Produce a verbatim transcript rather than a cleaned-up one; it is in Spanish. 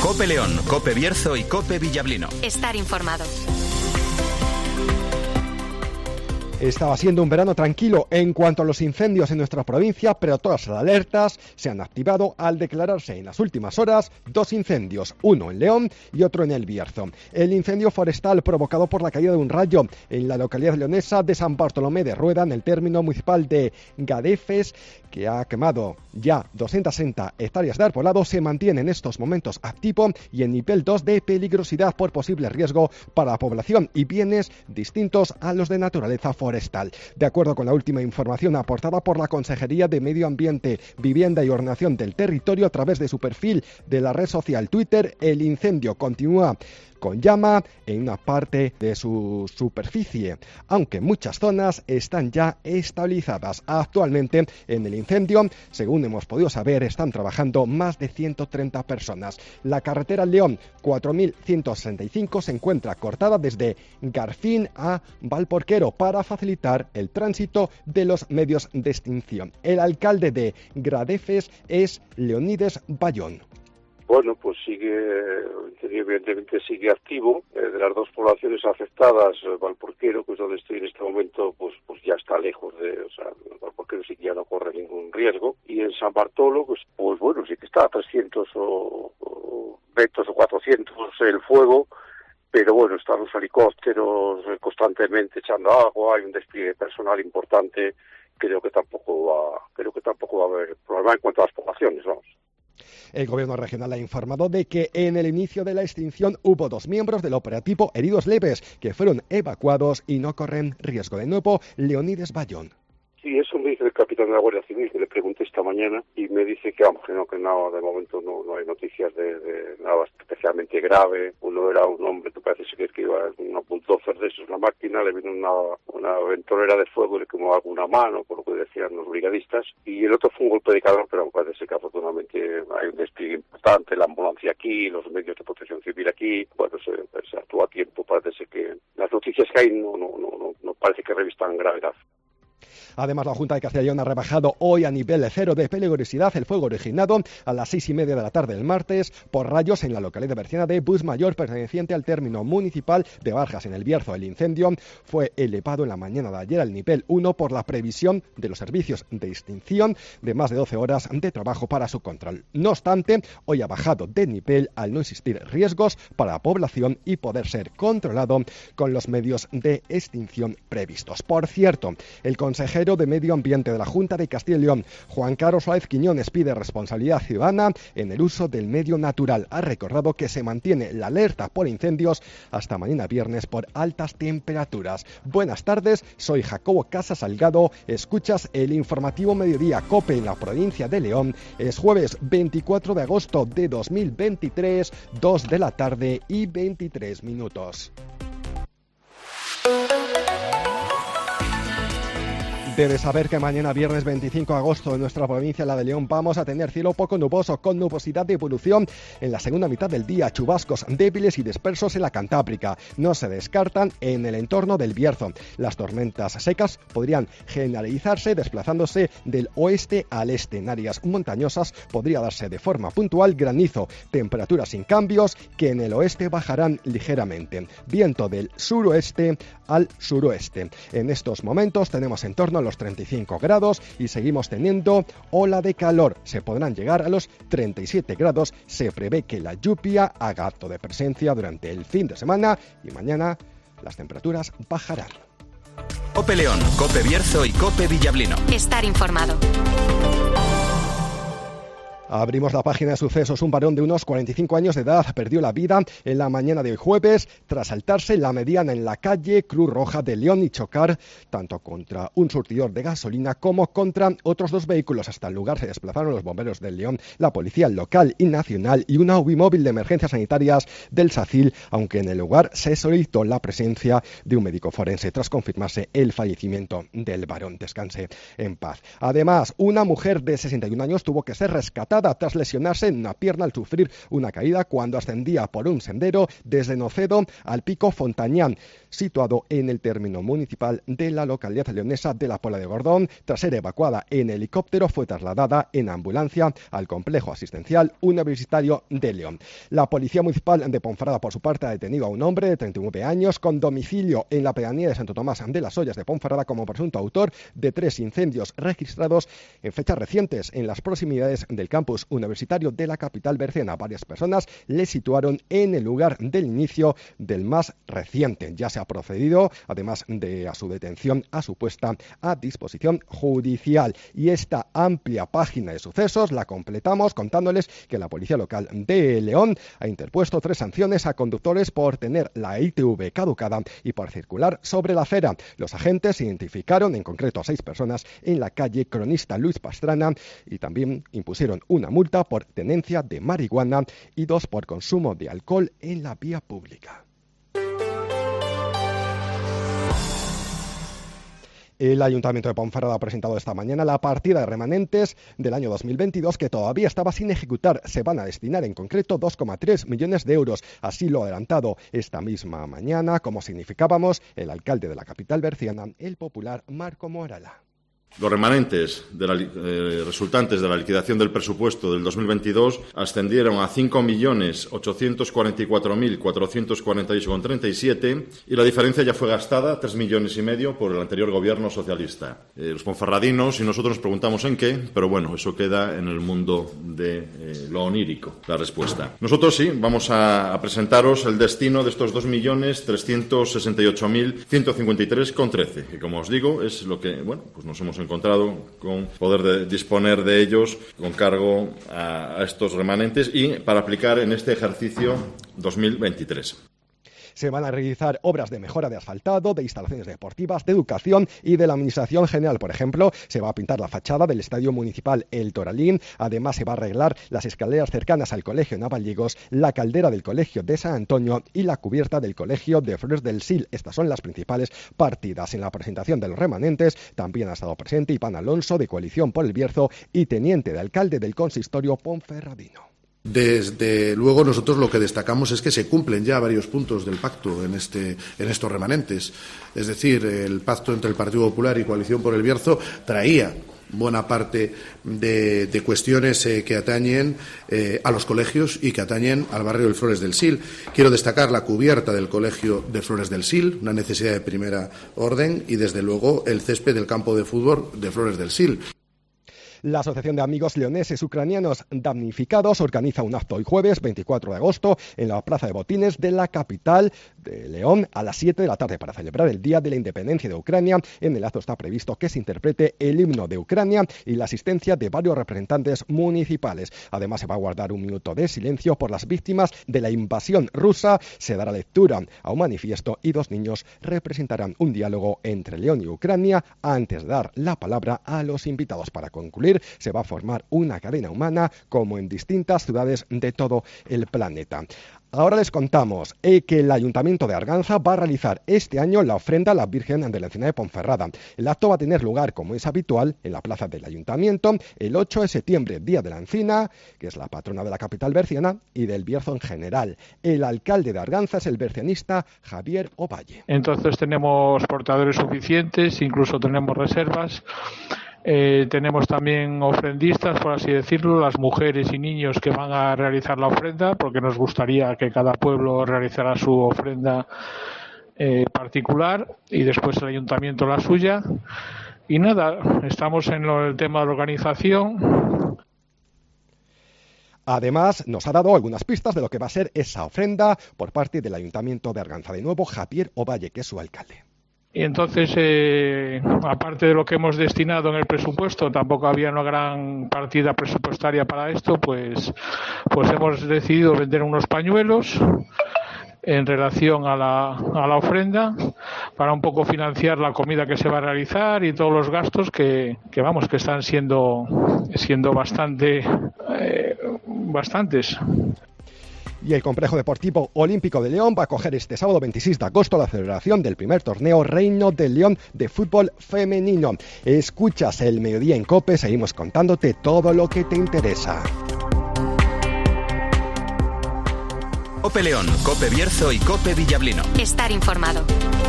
Cope León, Cope Bierzo y Cope Villablino. Estar informado. Estaba siendo un verano tranquilo en cuanto a los incendios en nuestra provincia, pero todas las alertas se han activado al declararse en las últimas horas dos incendios, uno en León y otro en El Bierzo. El incendio forestal provocado por la caída de un rayo en la localidad leonesa de San Bartolomé de Rueda, en el término municipal de Gadefes, que ha quemado ya doscientas sesenta hectáreas de arbolado, se mantiene en estos momentos activo y en nivel dos de peligrosidad por posible riesgo para la población y bienes distintos a los de naturaleza forestal. De acuerdo con la última información aportada por la Consejería de Medio Ambiente, Vivienda y Ordenación del Territorio a través de su perfil de la red social Twitter, el incendio continúa con llama en una parte de su superficie, aunque muchas zonas están ya estabilizadas. Actualmente en el incendio, según hemos podido saber, están trabajando más de ciento treinta personas. La carretera León cuatro mil ciento sesenta y cinco se encuentra cortada desde Garfín a Valporquero para facilitar el tránsito de los medios de extinción. El alcalde de Gradefes es Leonides Bayón. Bueno, pues sigue, evidentemente sigue activo. Eh, de las dos poblaciones afectadas, Valporquero, que es donde estoy en este momento, pues pues ya está lejos de, o sea, Valporquero sí que ya no corre ningún riesgo. Y en San Bartolo, pues, pues bueno, sí que está a trescientos o, o metros o cuatrocientos el fuego, pero bueno, están los helicópteros constantemente echando agua, hay un despliegue personal importante. Creo que tampoco va, creo que tampoco va a haber problema en cuanto a las poblaciones, vamos. El gobierno regional ha informado de que en el inicio de la extinción hubo dos miembros del operativo heridos leves que fueron evacuados y no corren riesgo. De nuevo, Leonides Bayón. Sí, eso me dice el capitán de la Guardia Civil, que le pregunté esta mañana, y me dice que, vamos, que no, que no, de momento no, no hay noticias de, de nada especialmente grave. Uno era un hombre que parece ser que iba en una bulldozer de esos, una máquina, le vino una, una ventolera de fuego y le quemó alguna mano, por lo que decían los brigadistas, y el otro fue un golpe de calor, pero parece que afortunadamente hay un despliegue importante, la ambulancia aquí, los medios de protección civil aquí, bueno, se, se actúa a tiempo, parece que las noticias que hay no, no, no, no, no parece que revistan gravedad. Además, la Junta de Castilla y León ha rebajado hoy a nivel cero de peligrosidad el fuego originado a las seis y media de la tarde del martes por rayos en la localidad berciana de Busmayor, perteneciente al término municipal de Barjas, en El Bierzo. El incendio fue elevado en la mañana de ayer al nivel uno por la previsión de los servicios de extinción de más de doce horas de trabajo para su control. No obstante, hoy ha bajado de nivel al no existir riesgos para la población y poder ser controlado con los medios de extinción previstos. Por cierto, el consejero de Medio Ambiente de la Junta de Castilla y León, Juan Carlos Suárez Quiñones, pide responsabilidad ciudadana en el uso del medio natural. Ha recordado que se mantiene la alerta por incendios hasta mañana viernes por altas temperaturas. Buenas tardes, soy Jacobo Casa Salgado. Escuchas el informativo Mediodía COPE en la provincia de León. Es jueves veinticuatro de agosto de dos mil veintitrés, dos de la tarde y veintitrés minutos. Debes saber que mañana viernes veinticinco de agosto en nuestra provincia, la de León, vamos a tener cielo poco nuboso con nubosidad de evolución en la segunda mitad del día, chubascos débiles y dispersos en la Cantábrica. No se descartan en el entorno del Bierzo. Las tormentas secas podrían generalizarse desplazándose del oeste al este. En áreas montañosas podría darse de forma puntual granizo, temperaturas sin cambios que en el oeste bajarán ligeramente. Viento del suroeste al suroeste. En estos momentos tenemos en torno a los treinta y cinco grados y seguimos teniendo ola de calor. Se podrán llegar a los treinta y siete grados. Se prevé que la lluvia haga acto de presencia durante el fin de semana y mañana las temperaturas bajarán. Cope León, Cope Bierzo y Cope Villablino. Estar informado. Abrimos la página de sucesos. Un varón de unos cuarenta y cinco años de edad perdió la vida en la mañana de hoy jueves tras saltarse la mediana en la calle Cruz Roja de León y chocar tanto contra un surtidor de gasolina como contra otros dos vehículos. Hasta el lugar se desplazaron los bomberos de León, la policía local y nacional y una U B I móvil de emergencias sanitarias del SACIL, aunque en el lugar se solicitó la presencia de un médico forense tras confirmarse el fallecimiento del varón. Descanse en paz. Además, una mujer de sesenta y un años tuvo que ser rescatada trasladada tras lesionarse en una pierna al sufrir una caída cuando ascendía por un sendero desde Nocedo al Pico Fontañán, situado en el término municipal de la localidad leonesa de la Pola de Gordón. Tras ser evacuada en helicóptero, fue trasladada en ambulancia al complejo asistencial universitario de León. La Policía Municipal de Ponferrada, por su parte, ha detenido a un hombre de treinta y nueve años con domicilio en la pedanía de Santo Tomás de las Ollas de Ponferrada como presunto autor de tres incendios registrados en fechas recientes en las proximidades del campus universitario de la capital berciana. Varias personas le situaron en el lugar del inicio del más reciente. Ya se ha procedido, además de a su detención, a su puesta a disposición judicial. Y esta amplia página de sucesos la completamos contándoles que la Policía Local de León ha interpuesto tres sanciones a conductores por tener la I T V caducada y por circular sobre la acera. Los agentes identificaron en concreto a seis personas en la calle Cronista Luis Pastrana y también impusieron una multa por tenencia de marihuana y dos por consumo de alcohol en la vía pública. El Ayuntamiento de Ponferrada ha presentado esta mañana la partida de remanentes del año dos mil veintidós que todavía estaba sin ejecutar. Se van a destinar en concreto dos coma tres millones de euros. Así lo ha adelantado esta misma mañana, como significábamos, el alcalde de la capital berciana, el popular Marco Morala. Los remanentes de la, eh, resultantes de la liquidación del presupuesto del dos mil veintidós ascendieron a cinco millones ochocientos cuarenta y cuatro mil cuatrocientos cuarenta y ocho coma treinta y siete y la diferencia ya fue gastada, tres millones y medio, por el anterior gobierno socialista. Eh, los ponferradinos y nosotros nos preguntamos en qué, pero bueno, eso queda en el mundo de eh, lo onírico, la respuesta. Nosotros sí, vamos a, a presentaros el destino de estos dos millones trescientos sesenta y ocho mil ciento cincuenta y tres coma trece, que como os digo es lo que, bueno, pues nos hemos encontrado con poder de disponer de ellos con cargo a, a estos remanentes y para aplicar en este ejercicio dos mil veintitrés. Se van a realizar obras de mejora de asfaltado, de instalaciones deportivas, de educación y de la administración general. Por ejemplo, se va a pintar la fachada del Estadio Municipal El Toralín. Además, se va a arreglar las escaleras cercanas al Colegio Navallegos, la caldera del Colegio de San Antonio y la cubierta del Colegio de Flores del Sil. Estas son las principales partidas. En la presentación de los remanentes también ha estado presente Iván Alonso, de Coalición por el Bierzo, y teniente de alcalde del consistorio ponferradino. Desde luego nosotros lo que destacamos es que se cumplen ya varios puntos del pacto en este en estos remanentes. Es decir, el pacto entre el Partido Popular y Coalición por el Bierzo traía buena parte de, de cuestiones eh, que atañen eh, a los colegios y que atañen al barrio de Flores del Sil. Quiero destacar la cubierta del Colegio de Flores del Sil, una necesidad de primera orden, y desde luego el césped del campo de fútbol de Flores del Sil. La Asociación de Amigos Leoneses Ucranianos Damnificados organiza un acto hoy jueves veinticuatro de agosto en la Plaza de Botines de la capital de León a las siete de la tarde para celebrar el Día de la Independencia de Ucrania. En el acto está previsto que se interprete el himno de Ucrania y la asistencia de varios representantes municipales. Además, se va a guardar un minuto de silencio por las víctimas de la invasión rusa. Se dará lectura a un manifiesto y dos niños representarán un diálogo entre León y Ucrania antes de dar la palabra a los invitados. Para concluir, se va a formar una cadena humana como en distintas ciudades de todo el planeta. Ahora les contamos eh, que el Ayuntamiento de Arganza va a realizar este año la ofrenda a la Virgen de la Encina de Ponferrada. El acto va a tener lugar, como es habitual, en la plaza del Ayuntamiento el ocho de septiembre, Día de la Encina, que es la patrona de la capital berciana y del Bierzo en general. El alcalde de Arganza es el bercianista Javier Ovalle. Entonces tenemos portadores suficientes, incluso tenemos reservas. Eh, tenemos también ofrendistas, por así decirlo, las mujeres y niños que van a realizar la ofrenda, porque nos gustaría que cada pueblo realizara su ofrenda eh, particular y después el ayuntamiento la suya. Y nada, estamos en lo, el tema de la organización. Además, nos ha dado algunas pistas de lo que va a ser esa ofrenda por parte del Ayuntamiento de Arganza. De nuevo, Javier Ovalle, que es su alcalde. Y entonces, eh, aparte de lo que hemos destinado en el presupuesto, tampoco había una gran partida presupuestaria para esto, pues, pues hemos decidido vender unos pañuelos en relación a la, a la ofrenda para un poco financiar la comida que se va a realizar y todos los gastos que, que vamos, que están siendo, siendo bastante, eh, bastantes. Y el Complejo Deportivo Olímpico de León va a acoger este sábado veintiséis de agosto la celebración del primer torneo Reino del León de fútbol femenino. Escuchas el Mediodía en COPE, seguimos contándote todo lo que te interesa. Cope León, Cope Bierzo y Cope Villablino. Estar informado.